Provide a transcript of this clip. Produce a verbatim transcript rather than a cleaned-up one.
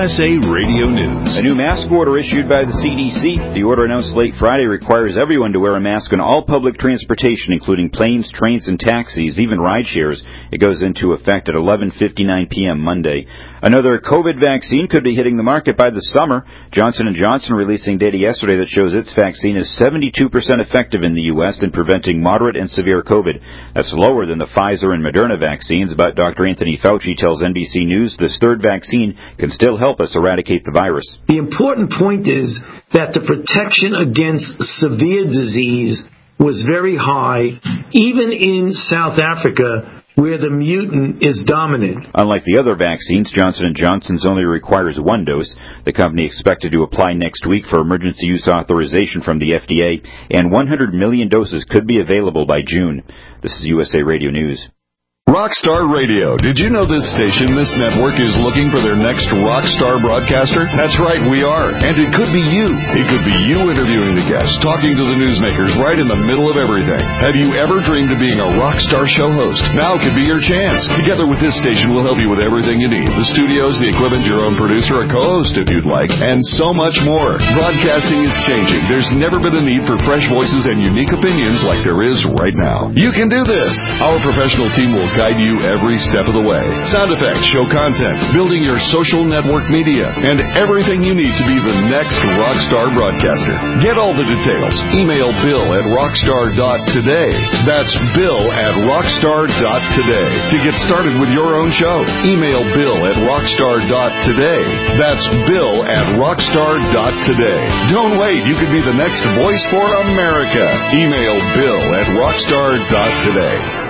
S A Radio News. A new mask order issued by the C D C. The order announced late Friday requires everyone to wear a mask on all public transportation, including planes, trains, and taxis, even ride shares. It goes into effect at eleven fifty-nine p.m. Monday. Another COVID vaccine could be hitting the market by the summer. Johnson and Johnson releasing data yesterday that shows its vaccine is seventy-two percent effective in the U S in preventing moderate and severe COVID. That's lower than the Pfizer and Moderna vaccines, but Doctor Anthony Fauci tells N B C News this third vaccine can still help us eradicate the virus. The important point is that the protection against severe disease was very high, even in South Africa, where the mutant is dominant. Unlike the other vaccines, Johnson and Johnson's only requires one dose. The company expected to apply next week for emergency use authorization from the F D A, and one hundred million doses could be available by June. This is U S A Radio News. Rockstar Radio. Did you know this station, this network, is looking for their next rockstar broadcaster? That's right, we are. And it could be you. It could be you interviewing the guests, talking to the newsmakers right in the middle of everything. Have you ever dreamed of being a rockstar show host? Now could be your chance. Together with this station, we'll help you with everything you need. The studios, the equipment, your own producer, a co-host if you'd like, and so much more. Broadcasting is changing. There's never been a need for fresh voices and unique opinions like there is right now. You can do this. Our professional team will guide you every step of the way. Sound effects, show content, building your social network media, and everything you need to be the next rockstar broadcaster. Get all the details. Email Bill at rockstar dot today. That's Bill at rockstar dot today. To get started with your own show, email Bill at rockstar dot today. That's Bill at rockstar dot today. Don't wait. You could be the next voice for America. Email Bill at rockstar dot today.